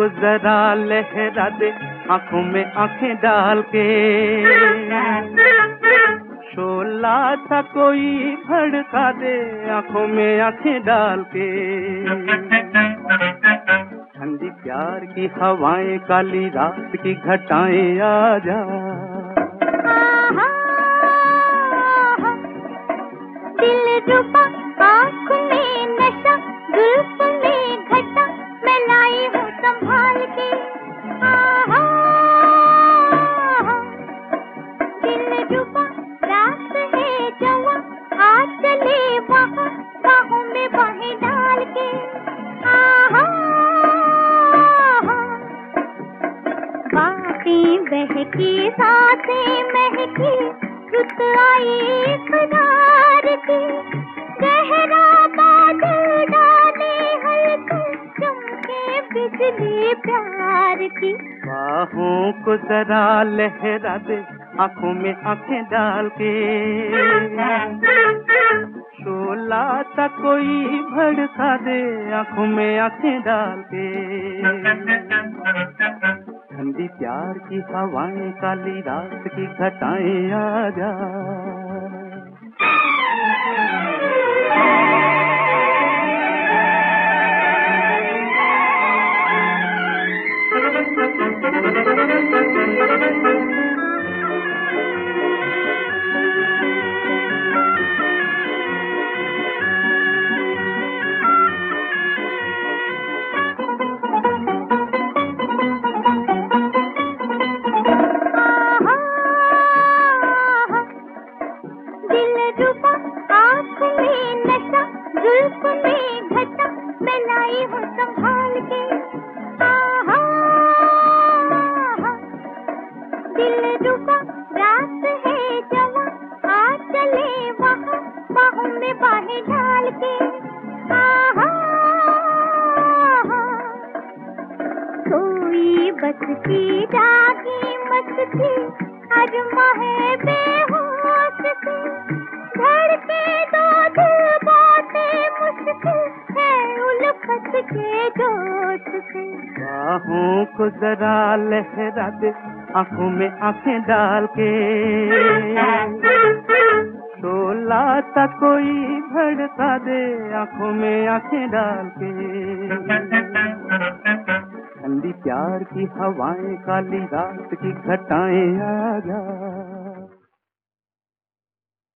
को जरा लहरा दे आंखों में आंखें डाल के, शोला सा कोई भड़का दे आंखों में आंखें डाल के। ठंडी प्यार की हवाएं, काली रात की घटाएं आ जा। दिल रुबा आँख में नशा, जुल्फ में घटा, मैं लाई हूँ संभाल के। दिल रुबा रात है जवां, आ चले वहाँ बाहों में बाहें डाल के। बातें बहकी, सांसें महकी, रुत आई इकरार की, गहरा बादल डाले हल्के, चमके बिजली प्यार की। बाहों को जरा लहरा दे आंखों में आंखें डाल के, शोला सा कोई भड़का दे आंखों में आंखें डाल के। ठंडी प्यार की हवाएं, काली रात की घटाएं आ जा। जुल्फ में घटा, मैं लाई हूँ संभाल के। दिल रुबा रात है जवां, आ चले वहाँ बाहों में बाहें डाल के। कोई बस की जागी मस्ती, अरमा है बेहोश से, धड़के दो दिल के जोश से। बाहों को जरा लहरा दे आंखों में आंखें डाल के, शोला सा कोई भड़का दे आंखों में आंखें डाल के। ठंडी प्यार की हवाएं, काली रात की घटाएं आ जा।